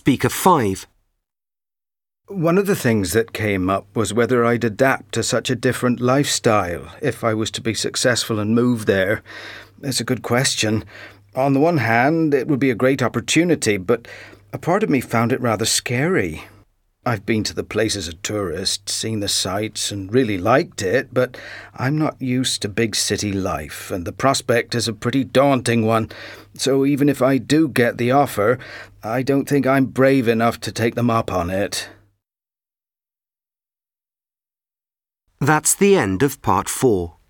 Speaker 5. One of the things that came up was whether I'd adapt to such a different lifestyle if I was to be successful and move there. It's a good question. On the one hand, it would be a great opportunity, but a part of me found it rather scary. I've been to the place as a tourist, seen the sights and really liked it, but I'm not used to big city life, and the prospect is a pretty daunting one. So even if I do get the offer, I don't think I'm brave enough to take them up on it. That's the end of part 4.